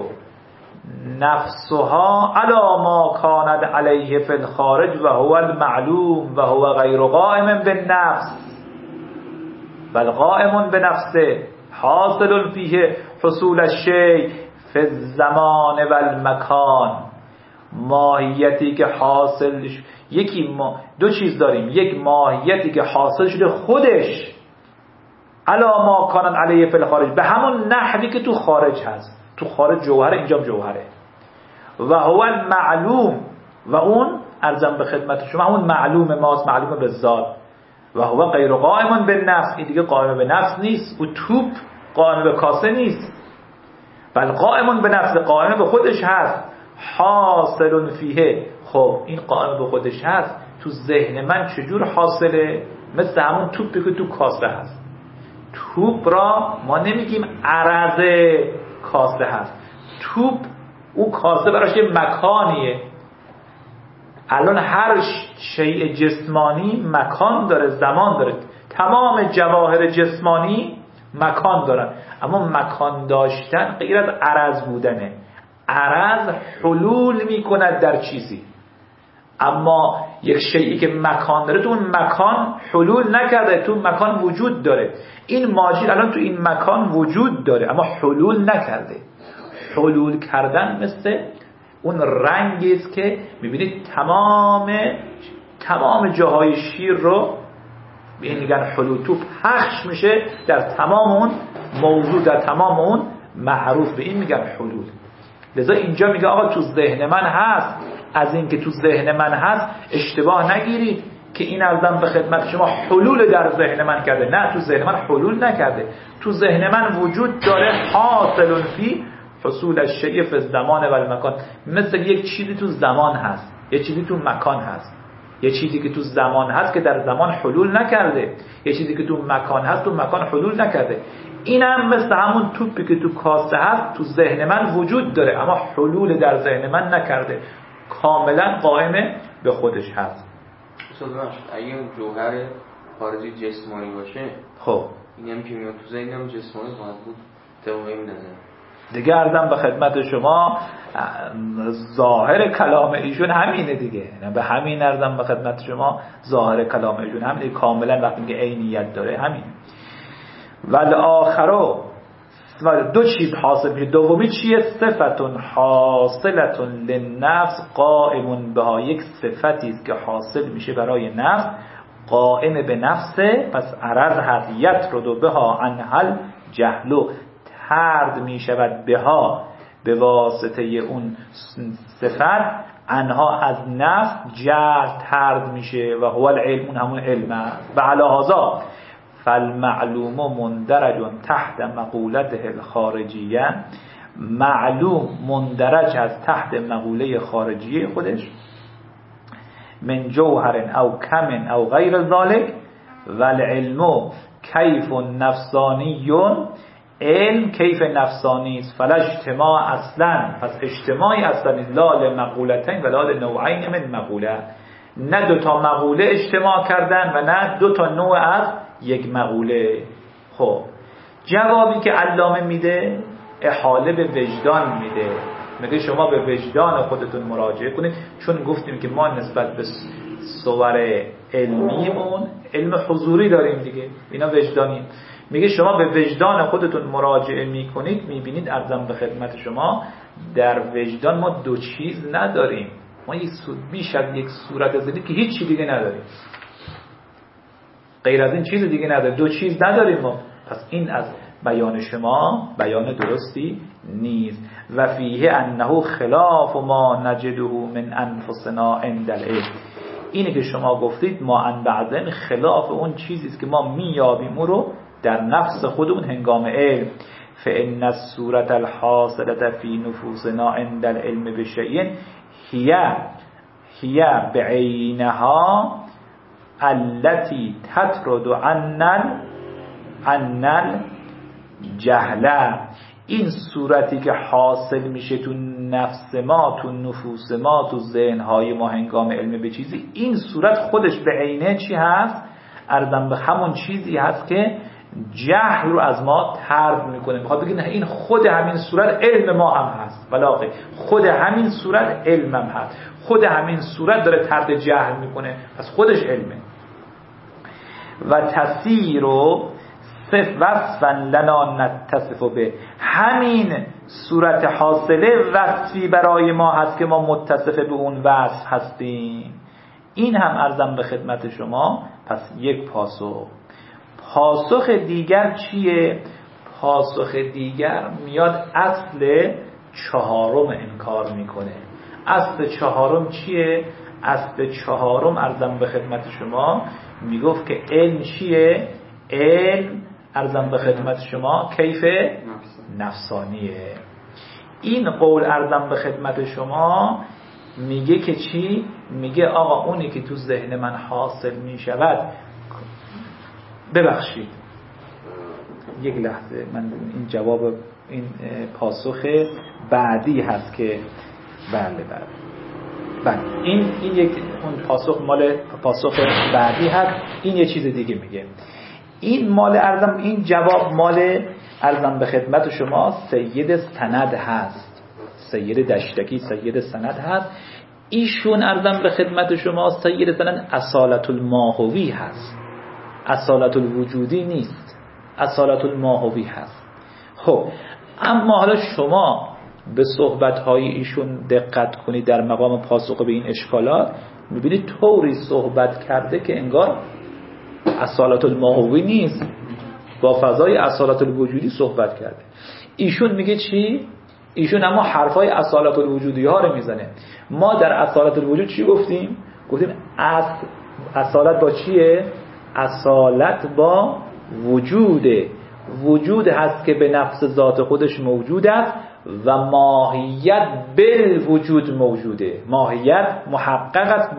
نفسها علی ما کانت علیه فی الخارج و هو المعلوم و هو غیر قائم بالنفس. بل قائم به نفسه حاصل فیه حصول الشیء فی الزمان و المکان. ماهیتی که حاصل دو چیز داریم، یک ماهیتی که حاصل شده خودش علا ما کانن علیه فی الخارج، به همون نحوی که تو خارج هست. تو خارج جوهره، اینجا جوهره. و هو المعلوم، و اون ارزم به خدمت شما همون معلوم ماست، معلوم به ذات. و هو غیر قائم به نفس، این دیگه قائم به نفس نیست. او توپ قائم به کاسه نیست، بل قائم به نفس، قائم به خودش هست. حاصل فیه، خب این قائم به خودش هست، تو ذهن من چجور حاصله؟ مثل همون توپی که تو کاسه هست. توپ را ما نمیگیم عرض کاسه هست، توپ او کاسه براش یه مکانیه. الان هر شیء جسمانی مکان داره، زمان داره. تمام جواهر جسمانی مکان دارن، اما مکان داشتن غیر از عرض بودنه. عرض حلول میکند در چیزی، اما یک شیئی که مکان داره تو اون مکان حلول نکرده، تو مکان وجود داره. این ماجی الان تو این مکان وجود داره اما حلول نکرده. حلول کردن مثل اون رنگی است که میبینید تمام جاهای شیر رو به این میگن حلول. تو پخش میشه در تمام اون موضوع، در تمام اون معروف، به این میگن حلول. لذا اینجا میگه آقا تو ذهن من هست. از این که تو ذهن من هست اشتباه نگیرید که این ارزم به خدمت شما حلول در ذهن من کرده. نه، تو ذهن من حلول نکرده. تو ذهن من وجود داره، حاصل فی حصول الشیء فی الزمان و المکان. مثل یک چیزی تو زمان هست، یه چیزی تو مکان هست. یه چیزی که تو زمان هست که در زمان حلول نکرده، یه چیزی که تو مکان هست تو مکان حلول نکرده. اینم مثل همون توپی که تو کاسه هست، تو ذهن من وجود داره اما حلول در ذهن من نکرده، کاملا قائم به خودش هست. اگه اون جوهر خارجی جسمانی باشه، خب این هم که میاد تو ذهنم جسمانی خواهد بود. طبقه این نظر دیگه ارزم به خدمت شما ظاهر کلام ایشون همینه دیگه. به همین ارزم به خدمت شما ظاهر کلام ایشون همینه، کاملا وقتی که عینیت داره همینه. والآخرو، دو چیز حاصل میشه. دومی چیه؟ صفتون حاصلتون للنفس قائمون بها، یک صفتی است که حاصل میشه برای نفس، قائم به نفسه. پس عرض هست یطرد بها عنها جهلو، طرد میشود بها به واسطه اون صفت، عنها از نفس، جهل طرد میشه. و هو العلم، اون همون علم است. و علی هذا فالمعلوم مندرج تحت مقولته الخارجیه، معلوم مندرج از تحت مقوله خارجیه خودش، من جوهر او کم او غیر ذالک. والعلم کیف نفسانی، علم کیف نفسانی است. فلا اجتماع اصلا، پس اجتماعی اصلا لا لمقولتین ولا لنوعین من مقوله، نه دو تا مقوله اجتماع کردن و نه دو تا نوع از یک مقوله. خب جوابی که علامه میده احاله به وجدان میده، میگه شما به وجدان خودتون مراجعه کنید، چون گفتیم که ما نسبت به صور علمیمون علم حضوری داریم دیگه، اینا وجدانی. میگه شما به وجدان خودتون مراجعه میکنید، میبینید ارزم به خدمت شما در وجدان ما دو چیز نداریم، ما بیش از یک صورت ذهنی که هیچ چیز دیگه نداریم، غیر از این چیز دیگه نداریم، دو چیز نداریم ما. پس این از بیان شما بیان درستی نیست. و فیه انه خلاف ما نجده من انفسنا عند العلم، اینه که شما گفتید ما ان بعضن خلاف اون چیزی است که ما میابیم او رو در نفس خودمون هنگام علم. فان الصورة الحاصلة فی نفوسنا عند العلم بشیء هي بعینها التي تطرد عنا الجهل. این صورتی که حاصل میشه تو نفس ما، تو نفوس ما، تو ذهنهای ما هنگام علم به چیزی، این صورت خودش به عینه چی هست؟ ارزم به همون چیزی هست که جهل رو از ما طرد میکنه. میخواد بگه این خود همین صورت علم ما هم هست، ولی خود همین صورت علم هم هست، خود همین صورت داره طرد جهل میکنه، پس خودش علمه. و تسیر و صف وصفا لنا نتصف به، همین صورت حاصله وصفی برای ما هست که ما متصف به اون وصف هستیم. این هم عرضم به خدمت شما. پس یک پاسخ دیگر چیه؟ پاسخ دیگر میاد اصل چهارم انکار میکنه. اصل چهارم چیه؟ اصل چهارم عرضم به خدمت شما میگفت که علم چیه؟ علم عرضم به خدمت شما کیف نفسانیه. این قول عرضم به خدمت شما میگه که چی؟ میگه آقا اونی که تو ذهن من حاصل میشود، ببخشید یک لحظه، من این جواب این پاسخ بعدی هست که بله این یک اون پاسخ مال پاسخ بعدی هست. این یه چیز دیگه میگه. این مال ارزم، این جواب مال ارزم به خدمت شما سید سند هست، سید دشتکی سید سند هست. ایشون ارزم به خدمت شما سید سند اصالت الماهوی هست، اصالت الوجودی نیست، اصالت الماهوی هست. خب اما حالا شما به صحبت‌های ایشون دقت کنید در مقام پاسخ به این اشکالات، می‌بینید طوری صحبت کرده که انگار اصالت الماهوی نیست، با فضای اصالت الوجودی صحبت کرده. ایشون میگه چی؟ ایشون اما حرفای اصالت الوجودی ها رو میزنه. ما در اصالت الوجود چی گفتیم؟ گفتیم اصالت با چیه؟ اصالت با وجوده. وجود هست که به نفس ذات خودش موجود است و ماهیت بالوجود موجوده. ماهیت محقق است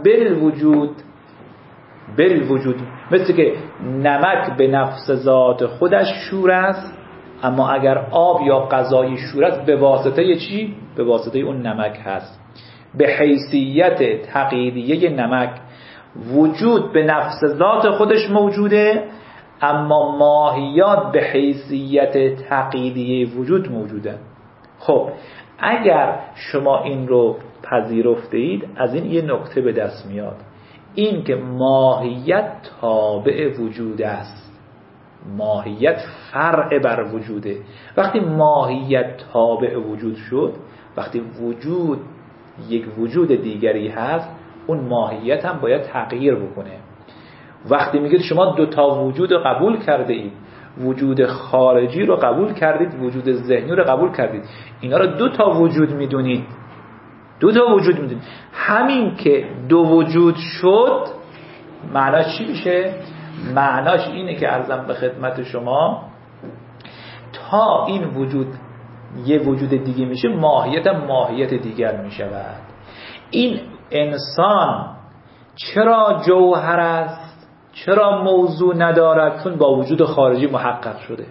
بالوجود. مثل که نمک به نفس ذات خودش شور است، اما اگر آب یا غذای شور است به واسطه چی؟ به واسطه اون نمک هست. به حیثیت تقییدیه نمک وجود به نفس ذات خودش موجوده، اما ماهیات به حیثیت تقییدیه وجود موجوده. خب اگر شما این رو پذیرفته اید، از این یه نکته به دست میاد، این که ماهیت تابع وجود است، ماهیت فرع بر وجوده. وقتی ماهیت تابع وجود شد، وقتی وجود یک وجود دیگری هست، اون ماهیت هم باید تغییر بکنه. وقتی میگید شما دو تا وجود رو قبول کرده اید، وجود خارجی رو قبول کردید، وجود ذهنی رو قبول کردید، اینا رو دو تا وجود میدونید، دو تا وجود میدونید. همین که دو وجود شد معناش چی میشه؟ معناش اینه که عرضم به خدمت شما تا این وجود یه وجود دیگه میشه، ماهیت هم ماهیت دیگر میشود. این انسان چرا جوهر است؟ چرا موضوع ندارد؟ چون با وجود خارجی محقق شده.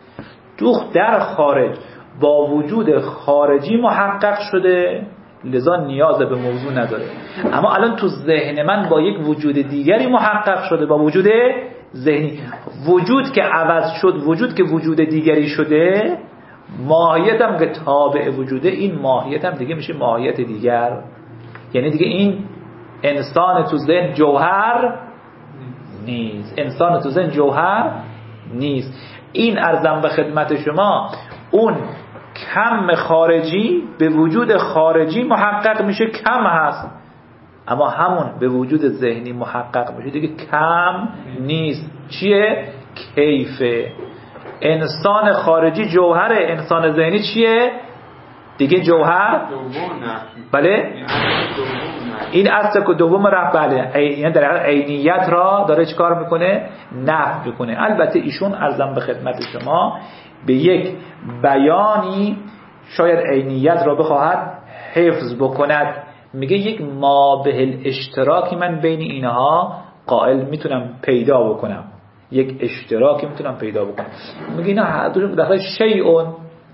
در خارج با وجود خارجی محقق شده، لذا نیاز به موضوع نداره. اما الان تو ذهن من با یک وجود دیگری محقق شده، با وجود ذهنی. وجود که عوض شد، وجود که وجود دیگری شده، ماهیت هم که تابع وجوده، این ماهیت هم دیگه میشه ماهیت دیگر. یعنی دیگه این انسان تو ذهن جوهر نیست، انسان تو ذهن جوهر نیست. این عرضم به خدمت شما، اون کم خارجی به وجود خارجی محقق میشه، کم هست، اما همون به وجود ذهنی محقق میشه دیگه کم نیست. چیه؟ کیفه. انسان خارجی جوهره، انسان ذهنی چیه؟ دیگه جوهر؟ بله؟ این اصل که دوم رفت. بله، یعنی در عینیت را داره چه کار میکنه؟ نفی میکنه. البته ایشون عرضم به خدمت شما به یک بیانی شاید عینیت را بخواهد حفظ بکند، میگه یک مابه الاشتراکی من بین اینها قائل میتونم پیدا بکنم، یک اشتراکی میتونم پیدا بکنم. میگه اینا هر دوشون بالاخره شیئون،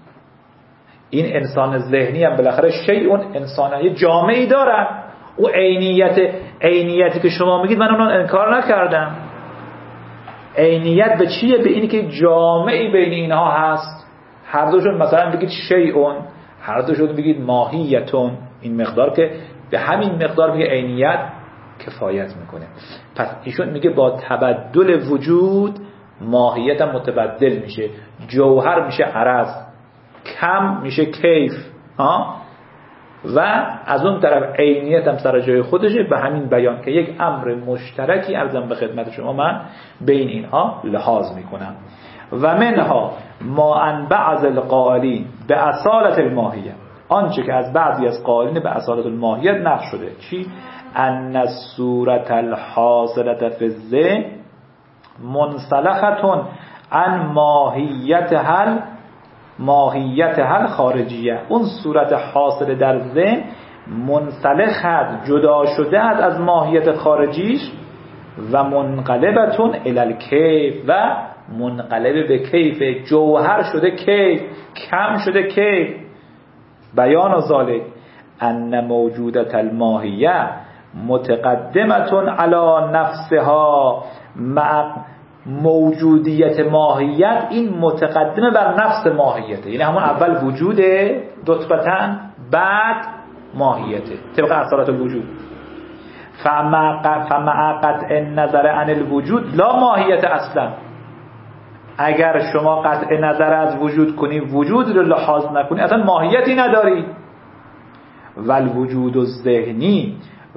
این انسان ذهنی هم بالاخره شیئون، انسانه جامعی دارن. او عینیتی که شما میگید من اون انکار نکردم. عینیت به چیه؟ به اینی که جامعی بین اینها هست. هر دوشون مثلا بگید شیئون، هر دوشون بگید ماهیتون، این مقدار که به همین مقدار میگه عینیت کفایت میکنه. پس ایشون میگه با تبدل وجود ماهیت هم متبدل میشه، جوهر میشه عرض، کم میشه کیف و از اون طرف عینیت هم سر جای خودشه. به همین بیان که یک امر مشترکی ارزم به خدمت شما من بین اینها لحاظ میکنم. و منها ما ان بعض القائلین به اصالت الماهیه، آنچه که از بعضی از قائلین به اصالت الماهیت نقل شده. چی؟ ان الصورت الحاصله فی الذهن منسلخه عن ماهیتها خارجیه. اون صورت حاصل در ذهن منسلخ است، جدا شده است از ماهیت خارجیش، و منقلبتون الی الکیف، و منقلب به کیف، جوهر شده کیف، کم شده کیف. بیان ذالک ان موجودت الماهیه متقدمتون علی نفسها، مع موجودیت ماهیت این متقدمه بر نفس ماهیته، یعنی همون اول وجوده نطفةً بعد ماهیته طبق اصالت الوجود. فمع قطع النظر عن الوجود لا ماهیت اصلا، اگر شما قطع نظر از وجود کنی، وجود رو لحاظ نکنی، اصلا ماهیتی نداری. والوجود الذهنی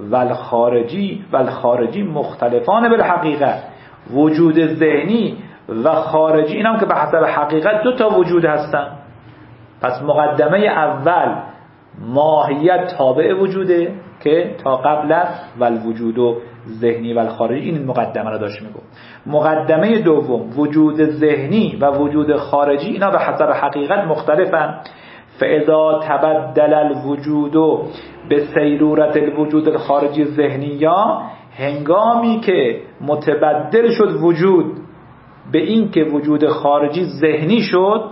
والخارجی مختلفان بالحقیقه، وجود ذهنی و خارجی این هم که به حسب حقیقت دو تا وجود هستن. پس مقدمه اول ماهیت تابع وجوده که تا قبل است، والوجود و ذهنی و الخارجی، این مقدمه رو داشت میگم. مقدمه دوم وجود ذهنی و وجود خارجی اینا به حسب حقیقت مختلفن. فاذا تبدل الوجود به سیرورت الوجود الخارجی ذهنیه، هنگامی که متبدل شد وجود به این که وجود خارجی ذهنی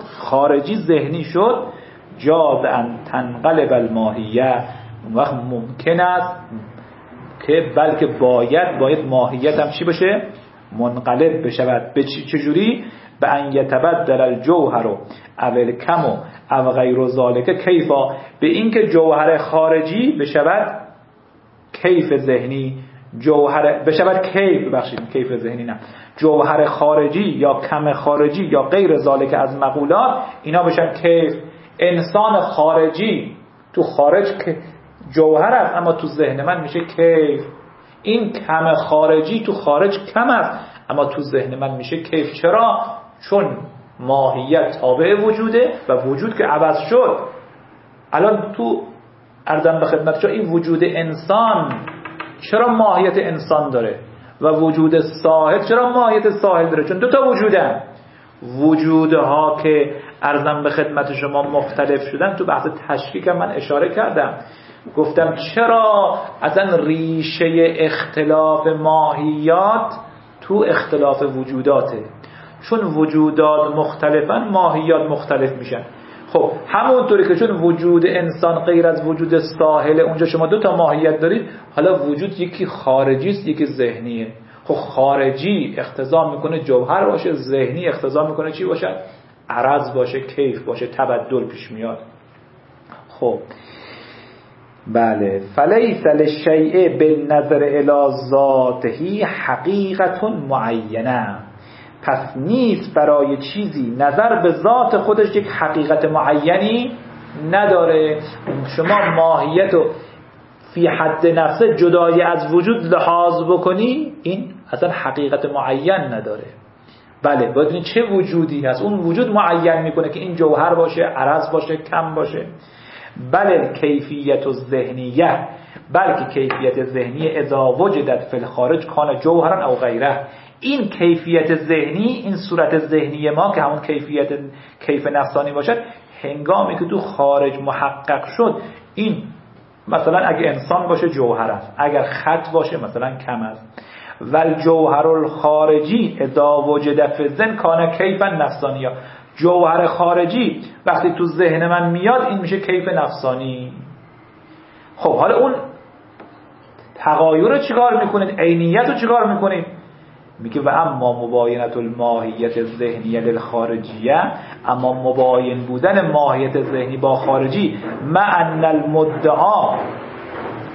شد، جاز ان تنقلب الماهیه، اون وقت ممکن است که بلکه باید ماهیت هم چی بشه؟ منقلب بشود. به چجوری؟ به ان یتبدل الجوهر او الکم او غیر ذالک کیفا، به این که جوهر خارجی بشود کیف ذهنی، کیف ذهنی نه، جوهر خارجی یا کم خارجی یا غیر ذالک از مقولات اینا بشن کیف. انسان خارجی تو خارج که جوهر است، اما تو ذهن من میشه کیف. این کم خارجی تو خارج کم است، اما تو ذهن من میشه کیف. چرا؟ چون ماهیت تابع وجوده و وجود که عوض شد. الان تو عرضم به خدمت شما این وجود انسان چرا ماهیت انسان داره و وجود ساحل چرا ماهیت ساحل داره؟ چون دو تا وجودن. وجودها که عرضم به خدمت شما مختلف شدن، تو بحث تشکیک من اشاره کردم، گفتم چرا اصلا ریشه اختلاف ماهیات تو اختلاف وجوداته، چون وجودات مختلفن ماهیات مختلف میشن. خب همونطوری که چون وجود انسان غیر از وجود ساحل، اونجا شما دو تا ماهیت دارید، حالا وجود یکی خارجی است یکی ذهنیه. خب خارجی اقتضا میکنه جوهر باشه، ذهنی اقتضا میکنه چی باشه؟ عرض باشه، کیف باشه، تبدل پیش میاد. خب بله، فلیس للشیء بالنظر الی ذاته حقیقت معینه، پس نیست برای چیزی نظر به ذات خودش یک حقیقت معینی نداره. شما ماهیت رو فی حد نفسه جدای از وجود لحاظ بکنی، این اصلا حقیقت معین نداره. بله، باید ببینید چه وجودی هست، اون وجود معین میکنه که این جوهر باشه، عرض باشه، کم باشه. بله کیفیت الذهنیه، بلکه کیفیت ذهنی اذا وجدت فی الخارج کان جوهرا او غیره. این کیفیت ذهنی، این صورت ذهنی ما که همون کیف نفسانی باشد، هنگامی که تو خارج محقق شد، این مثلا اگه انسان باشه جوهر است، اگر خط باشه مثلا کم است. والجوهر الخارجی اذا وجد فی الذهن کان کیفا نفسانیا، جوهر خارجی وقتی تو ذهن من میاد این میشه کیف نفسانی. خب حالا اون تغایر رو چیکار میکنید؟ عینیت رو چیکار میکنید؟ میگه و اما مباینت الماهیت ذهنیه للخارجیه، اما مباین بودن ماهیت ذهنی با خارجی، مع ان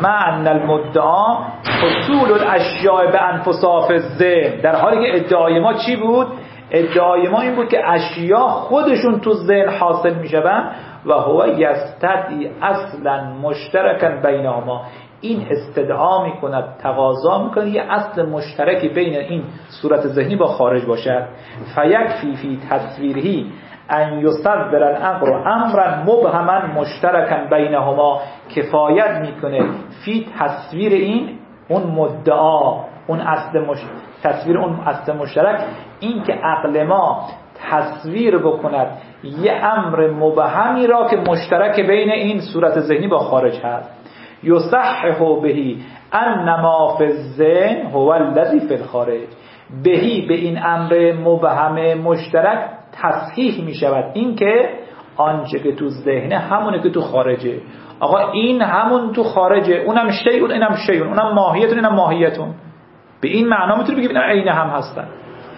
مع المدعا حصول الاشیاء به انفسها فی الذهن، در حالی که ادعای ما چی بود؟ ادعای ما این بود که اشیا خودشون تو ذهن حاصل میشون و هو یستدعی اصلا مشترکا بینهما، این استدعا میکند، تقاضا میکند یه اصل مشترکی بین این صورت ذهنی با خارج باشد. فیکفی فی تصویرهی ان یصور العقل امرا مبهما مشترکا بینهما، کفایت میکنه فی تصویر این اون مدعا، اون اصل تصویر اون اصل مشترک، این که عقل ما تصویر بکند یه امر مبهمی را که مشترک بین این صورت ذهنی با خارج هست. یصحح بهی ان ما فی الذهن هو الذی فی الخارج، بهی به این امر مبهم مشترک تصحیح می شود این که آنچه که تو ذهنه همونه که تو خارجه. آقا این همون تو خارجه، اونم شیء اینم شیء، اونم ماهیتون اینم ماهیتون، به این معنا میتونی بگی اینا عین هم هستن.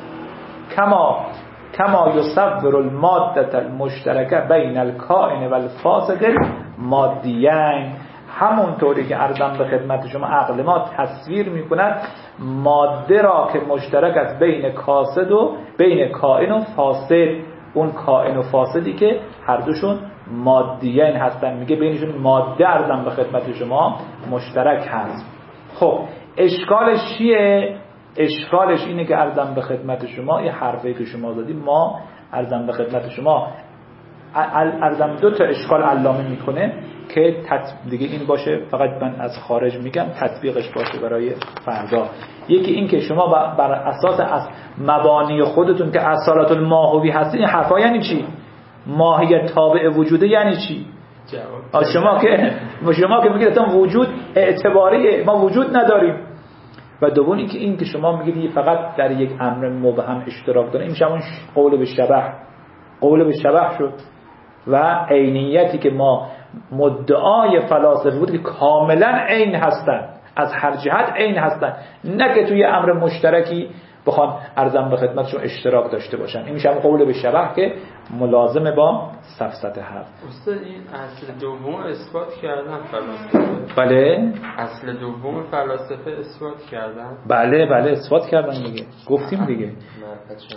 کما یصور الماده المشترکه بین الکائن و الفاسد المادیین، همونطوری که عرضم به خدمت شما عقل ما تصویر میکند ماده را که مشترک است بین کاسد و بین کائن و فاسد، اون کائن و فاسدی که هر دوشون مادیین هستن، میگه بینشون ماده عرضم به خدمت شما مشترک هست. خب اشکالش چیه؟ اشکالش اینه که عرضم به خدمت شما این حرفی که شما زدی، ما عرضم به خدمت شما عرضم دو تا اشکال علامه میکنه که دیگه این باشه، فقط من از خارج میگم تطبیقش باشه برای فردا. یکی این که شما بر اساس از مبانی خودتون که اصالت الماهوی هستین، این حرفا یعنی چی؟ ماهیت تابع وجوده یعنی چی؟ شما که میگید اصلا وجود اعتباریه، ما وجود نداریم. و دوم این که شما میگید فقط در یک امر مبهم اشتراک داره، این میشه همون قول به شبح شد. و عینیتی که ما مدعای فلاسفه بود که کاملا عین هستن، از هر جهت عین هستن، نه که توی امر مشترکی بخوان ارزم به خدمتشون اشتراک داشته باشن. این میشه قول به شبح که ملازمه با سفسطه هست. استاد این اصل دوم اثبات کردن فلاسفه؟ بله. اصل دوم فلاسفه اثبات کردن؟ بله اثبات کردن دیگه، گفتیم دیگه.